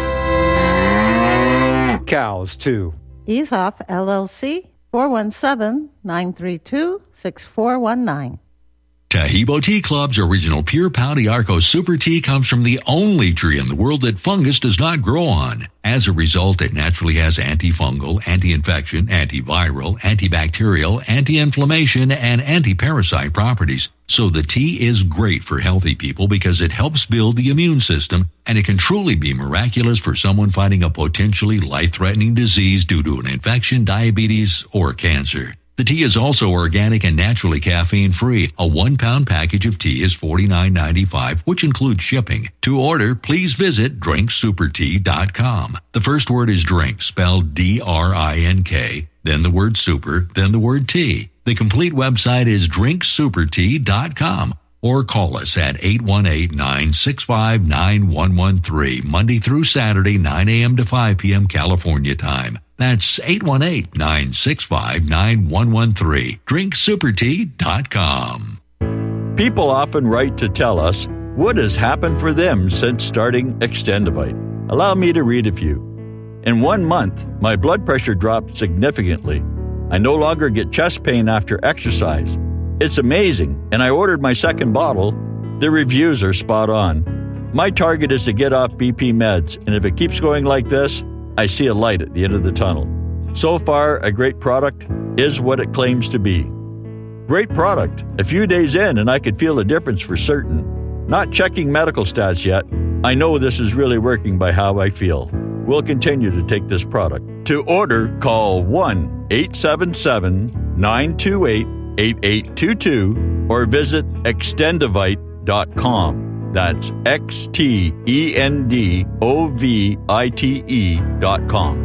Cows, too. Ease-Off, L L C, four one seven, nine three two, six four one nine. Tahibo Tea Club's original Pure Pau d'Arco Super Tea comes from the only tree in the world that fungus does not grow on. As a result, it naturally has antifungal, anti-infection, antiviral, antibacterial, anti-inflammation, and anti-parasite properties. So the tea is great for healthy people because it helps build the immune system, and it can truly be miraculous for someone fighting a potentially life-threatening disease due to an infection, diabetes, or cancer. The tea is also organic and naturally caffeine-free. A one-pound package of tea is forty-nine ninety-five, which includes shipping. To order, please visit drink super tea dot com. The first word is drink, spelled D R I N K, then the word super, then the word tea. The complete website is drink super tea dot com. Or call us at eight one eight, nine six five, nine one one three, Monday through Saturday, nine a.m. to five p.m. California time. That's eight one eight, nine six five, nine one one three. drink super tea dot com. People often write to tell us what has happened for them since starting Extendivite. Allow me to read a few. In one month, my blood pressure dropped significantly. I no longer get chest pain after exercise. It's amazing, and I ordered my second bottle. The reviews are spot on. My target is to get off B P meds, and if it keeps going like this, I see a light at the end of the tunnel. So far, a great product is what it claims to be. Great product. A few days in, and I could feel a difference for certain. Not checking medical stats yet. I know this is really working by how I feel. We'll continue to take this product. To order, call one eight seven seven, nine two eight, eight eight two two or visit extendivite dot com. That's X T E N D O V I T E dot com.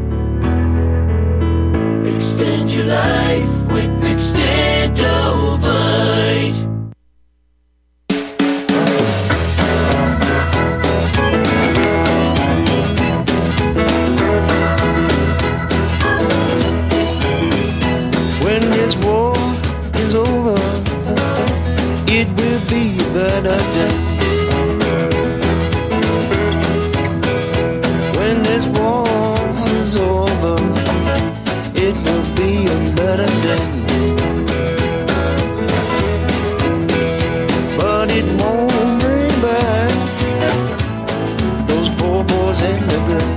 Extend your life with Extendovite. When this war is over, it will be a better day. When this war is over, it will be a better day. But it won't bring back those poor boys in the grave.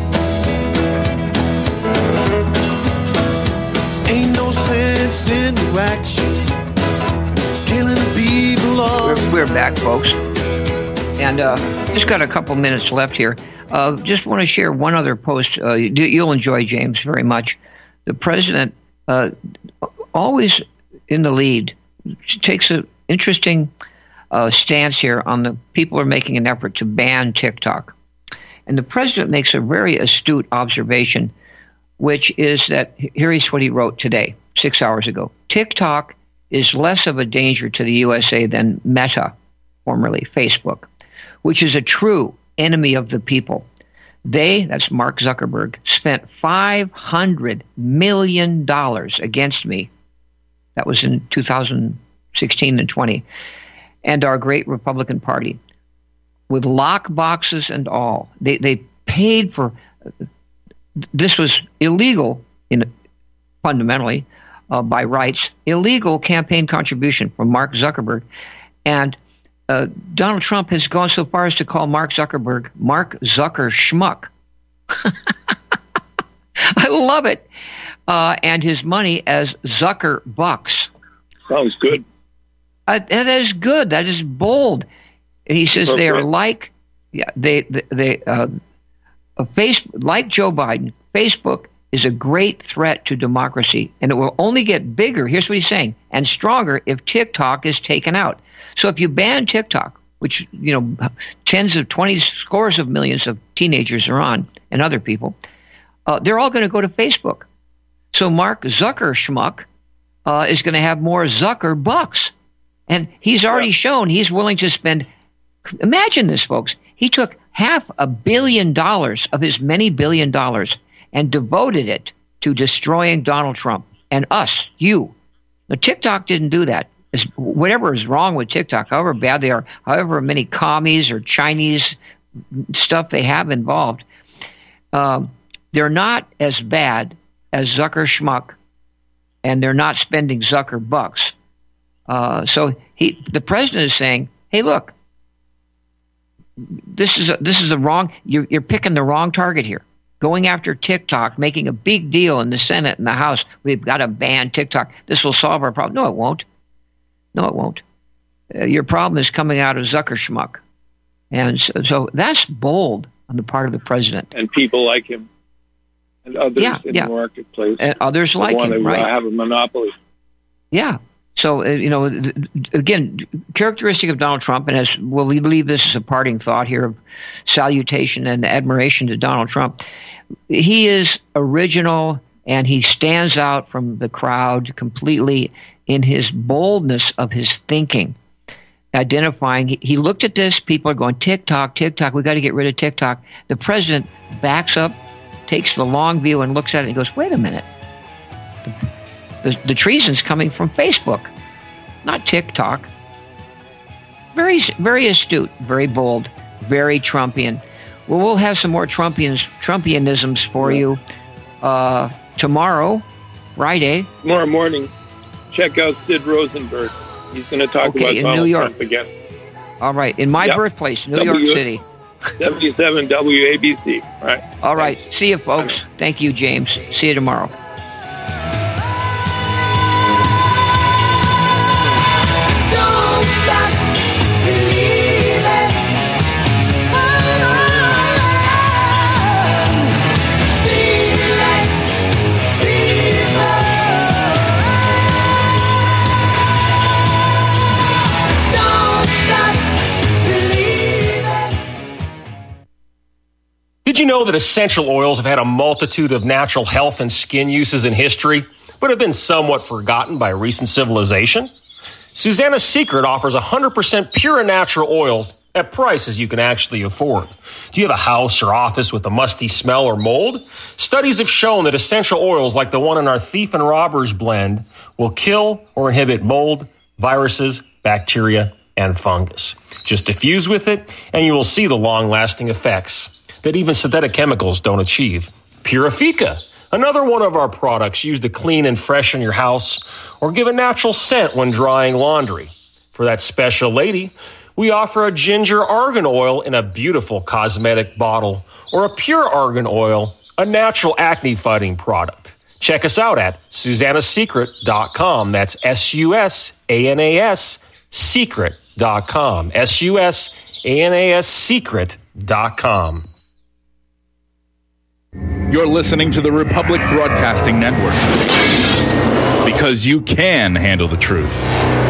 Ain't no sense in the action, killing the people all. We're, we're back, folks. And uh, just got a couple minutes left here. Uh, just want to share one other post. Uh, you'll enjoy, James, very much. The president, uh, always in the lead, takes an interesting uh, stance here on the people are making an effort to ban TikTok. And the president makes a very astute observation, which is that, here's what he wrote today, six hours ago. TikTok is less of a danger to the U S A than Meta, formerly Facebook, which is a true enemy of the people. They, that's Mark Zuckerberg, spent five hundred million dollars against me. That was in two thousand sixteen and twenty. And our great Republican Party, with lock boxes and all. They they paid for, this was illegal in fundamentally uh, by rights, illegal campaign contribution from Mark Zuckerberg. And uh, Donald Trump has gone so far as to call Mark Zuckerberg Mark Zucker Schmuck. I love it. Uh, and his money as Zucker Bucks. Sounds good. Uh, that is good. That is bold. He says okay. They are like, yeah, they they, they uh, a face like Joe Biden. Facebook is a great threat to democracy, and it will only get bigger. Here's what he's saying, and stronger if TikTok is taken out. So if you ban TikTok, which you know tens of twenties, scores of millions of teenagers are on, and other people, uh, they're all going to go to Facebook. So Mark Zucker Schmuck uh, is going to have more Zucker bucks. And he's already shown he's willing to spend, imagine this, folks. He took half a billion dollars of his many billion dollars and devoted it to destroying Donald Trump and us, you. Now, TikTok didn't do that. It's, whatever is wrong with TikTok, however bad they are, however many commies or Chinese stuff they have involved, um, they're not as bad as Zucker Schmuck, and they're not spending Zucker bucks. Uh, so he, the president is saying, "Hey, look, this is a, this is the wrong. You're, you're picking the wrong target here. Going after TikTok, making a big deal in the Senate and the House. We've got to ban TikTok. This will solve our problem. No, it won't. No, it won't. Uh, your problem is coming out of Zucker Schmuck, and so, so that's bold on the part of the president and people like him, and others yeah, in yeah. the marketplace, and others like want him, to right? Have a monopoly. Yeah. So, uh, you know, again, characteristic of Donald Trump, and as we'll leave this as a parting thought here of salutation and admiration to Donald Trump, he is original and he stands out from the crowd completely in his boldness of his thinking, identifying. He looked at this, people are going, TikTok, TikTok, we got to get rid of TikTok. The president backs up, takes the long view and looks at it and goes, wait a minute. The, the treason's coming from Facebook, not TikTok. Very, very astute, very bold, very Trumpian. Well, we'll have some more Trumpians, Trumpianisms for you uh, tomorrow, Friday. Tomorrow morning, check out Sid Rosenberg. He's going to talk okay, about in Donald New York. Trump again. All right, in my yep. birthplace, New w- York City. seventy-seven W A B C. All right. All right. See you, folks. Thank you, James. See you tomorrow. Did you know that essential oils have had a multitude of natural health and skin uses in history, but have been somewhat forgotten by recent civilization? Susanna's Secret offers one hundred percent pure and natural oils at prices you can actually afford. Do you have a house or office with a musty smell or mold? Studies have shown that essential oils like the one in our Thief and Robbers blend will kill or inhibit mold, viruses, bacteria, and fungus. Just diffuse with it, and you will see the long-lasting effects that even synthetic chemicals don't achieve. Purifica, another one of our products used to clean and freshen your house or give a natural scent when drying laundry. For that special lady, we offer a ginger argan oil in a beautiful cosmetic bottle or a pure argan oil, a natural acne fighting product. Check us out at susanna secret dot com. That's S U S A N A S secret dot com. S U S A N A S secret dot com. You're listening to the Republic Broadcasting Network, because you can handle the truth.